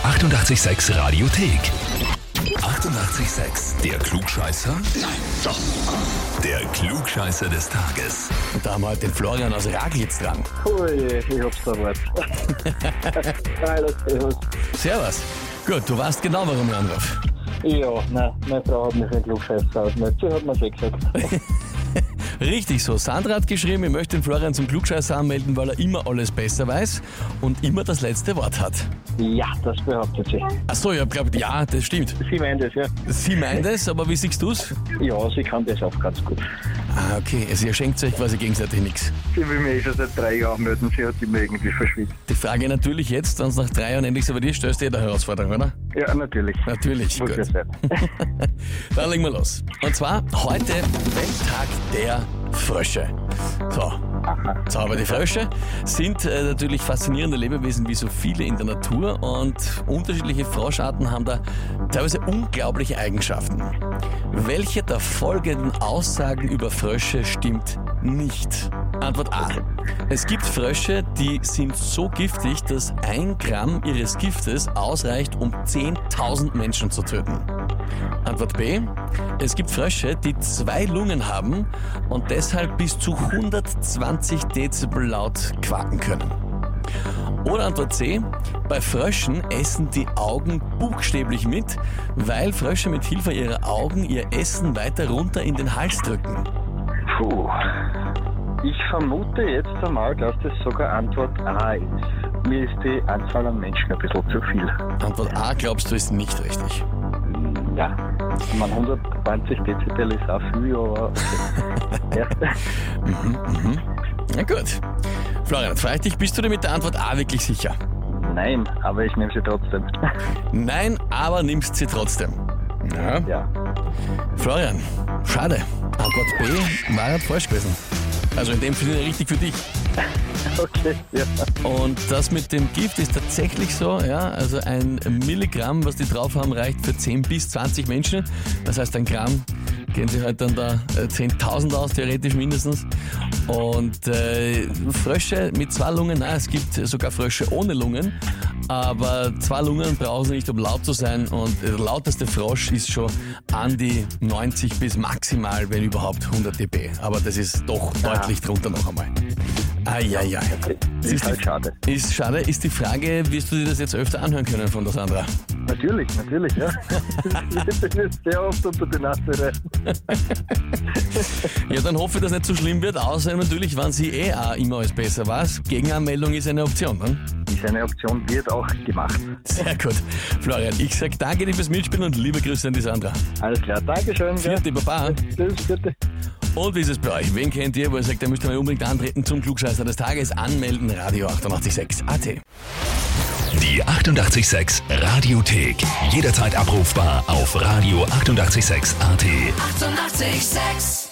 886 Radiothek. 88,6. Der Klugscheißer? Nein, doch. Der Klugscheißer des Tages. Und da haben wir heute den Florian aus Raglitz dran. Oh je, ich hab's verwahrt. Hallo, servus. Servus. Gut, du weißt genau, warum ich anrufe. Ja, nein, meine Frau hat mich für einen Klugscheißer ausgemacht. So hat man es gesagt. Richtig so. Sandra hat geschrieben, ich möchte den Florian zum Klugscheißer anmelden, weil er immer alles besser weiß und immer das letzte Wort hat. Ja, das behauptet sie. Achso, ich hab geglaubt, ja, das stimmt. Sie meint es, ja. Sie meint es, aber wie siehst du's? Ja, sie kann das auch ganz gut. Ah, okay. Also ihr schenkt euch quasi gegenseitig nichts. Sie will mich schon seit 3 Jahren melden, sie hat immer irgendwie verschwitzt. Die Frage natürlich jetzt, wenn es nach 3 Jahren endlich so bei dir stellst, dir eine Herausforderung, oder? Ja, natürlich. Natürlich, Muss ja gut. sein. Dann legen wir los. Und zwar heute Welttag der Frösche. So. Aber die Frösche sind natürlich faszinierende Lebewesen wie so viele in der Natur und unterschiedliche Froscharten haben da teilweise unglaubliche Eigenschaften. Welche der folgenden Aussagen über Frösche stimmt nicht? Antwort A. Es gibt Frösche, die sind so giftig, dass 1 Gramm ihres Giftes ausreicht, um 10.000 Menschen zu töten. Antwort B. Es gibt Frösche, die 2 Lungen haben und deshalb bis zu 120 Dezibel laut quaken können. Oder Antwort C. Bei Fröschen essen die Augen buchstäblich mit, weil Frösche mit Hilfe ihrer Augen ihr Essen weiter runter in den Hals drücken. Puh. Ich vermute jetzt einmal, dass das sogar Antwort A ist. Mir ist die Anzahl an Menschen ein bisschen zu viel. Antwort A glaubst du ist nicht richtig. Ja, ich meine 120 Dezibel ist auch viel, aber okay. Ja. Na gut. Florian, frage ich dich, bist du dir mit der Antwort A wirklich sicher? Nein, aber ich nehme sie trotzdem. Nein, aber nimmst sie trotzdem. Ja. Ja. Florian, schade. Antwort B war halt falsch gewesen. Also in dem Sinne richtig für dich. Okay, ja. Und das mit dem Gift ist tatsächlich so, ja, also 1 Milligramm, was die drauf haben, reicht für 10 bis 20 Menschen. Das heißt, 1 Gramm gehen sie halt dann da 10.000 aus, theoretisch mindestens. Und Frösche mit 2 Lungen, nein, es gibt sogar Frösche ohne Lungen, aber 2 Lungen brauchen sie nicht, um laut zu sein. Und der lauteste Frosch ist schon an die 90 bis maximal, wenn überhaupt, 100 dB. Aber das ist doch deutlich drunter noch einmal. Eieiei. Ist halt schade. Ist schade. Ist die Frage, wirst du dir das jetzt öfter anhören können von der Sandra? Natürlich, ja. Ich bin jetzt sehr oft unter die Nase rein. Ja, dann hoffe ich, dass es nicht so schlimm wird, außer natürlich, wenn sie auch immer alles besser weiß. Gegenanmeldung ist eine Option, ne? Diese Option wird auch gemacht. Sehr gut. Florian, ich sag danke dir fürs Mitspielen und liebe Grüße an die Sandra. Alles klar, Dankeschön. Vierte Baba. Tschüss, bitte. Und wie ist es bei euch? Wen kennt ihr, wo ihr sagt, ihr müsst mal unbedingt antreten zum Klugscheißer des Tages? Anmelden, Radio 886 AT. Die 88,6 Radiothek. Jederzeit abrufbar auf Radio 88,6 AT. 88,6.